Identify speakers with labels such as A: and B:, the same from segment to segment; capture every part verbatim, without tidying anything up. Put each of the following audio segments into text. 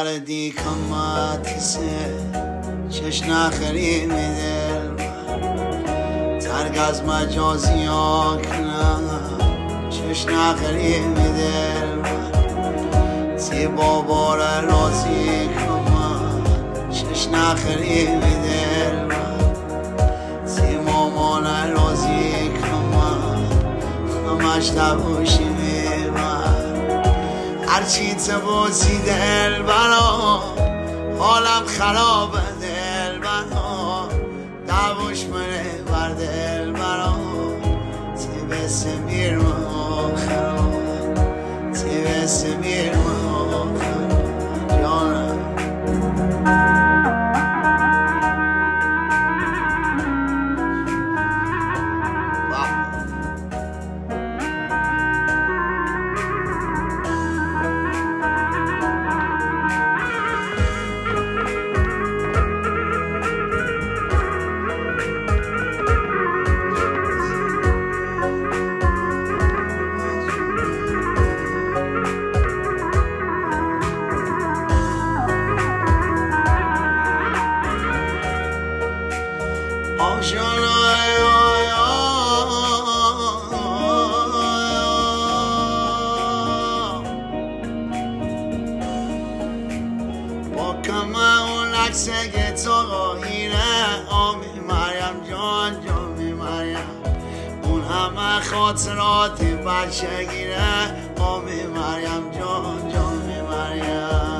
A: دی کماتیسه چش نخری میدل ترک از مجازی ها کنم چش نخری میدل تی بابا را رازی کنم چش نخری میدل تی مامان را رازی کنم همش نباشی میبر هرچی تبازی دل برا حالم خراب دل برا دعوش منه بر دل برا تی بسه میر ما خراب تی بسه میر ما خراب جانم با کمه اون عکسه تو غایره آمی مریم جان جامی مریم اون همه خاطرات بچگیره آمی مریم جان جامی مریم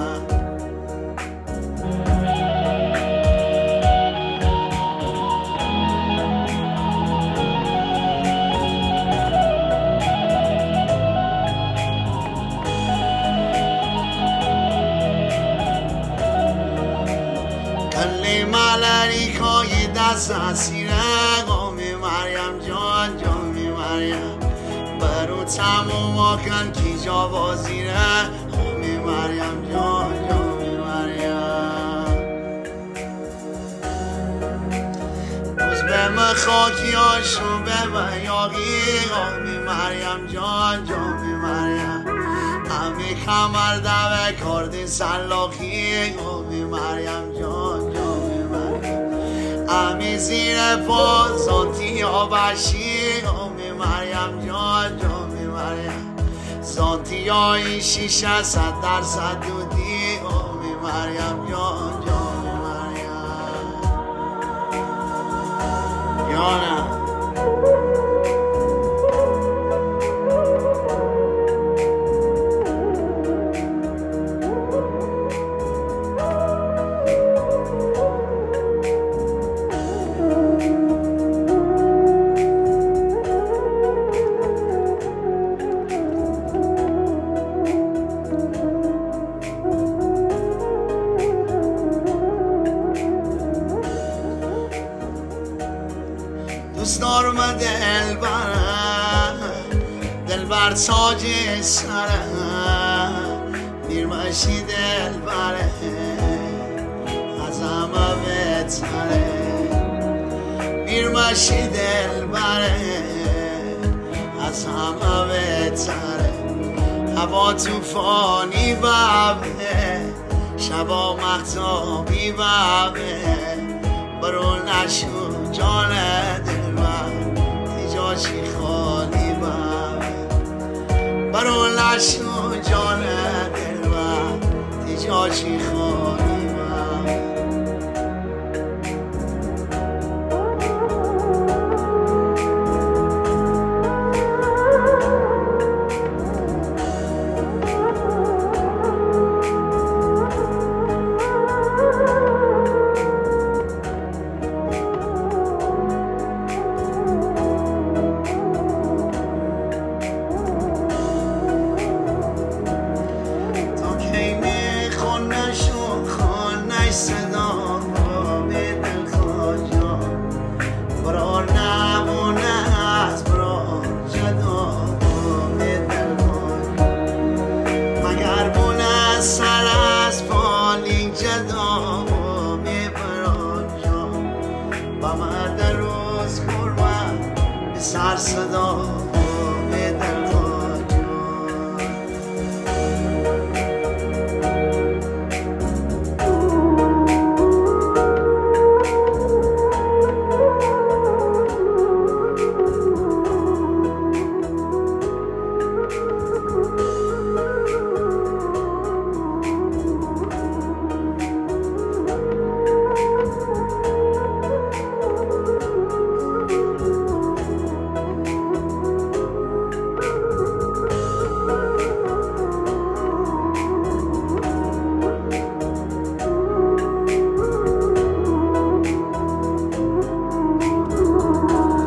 A: مالری کای دست اسیره قومی مریم جان جامی مریم برو تموم کن کی جا بازیره قومی مریم جان جامی مریم روز به من خاکیاشو به من یاقی قومی مریم جان جامی مریم همی کمر دوه کردی سلاخی قومی مریم جان جامی مریم همی زیر پا زانتی ها بشی قومی مریم جان جامی مریم زانتی های شیشه صد درصد دودی قومی مریم جان جامی مریم جانم دوست دارم دل برم دل بر تاج سرم میرمشی دل بره از همه بهتره میرمشی دل بره از همه بهتره هوا توفانی ببه شبا مختابی ببه برو نشو جان دل چی خالی بابه برو لشو جان دل و تیجا چی خالی بابه صدا به دل خواجا برار نمونه از برار جدا به دل خواجا مگر بونه سر از پالی جدا به برار جا با مرد روز کرمه به سر صدا به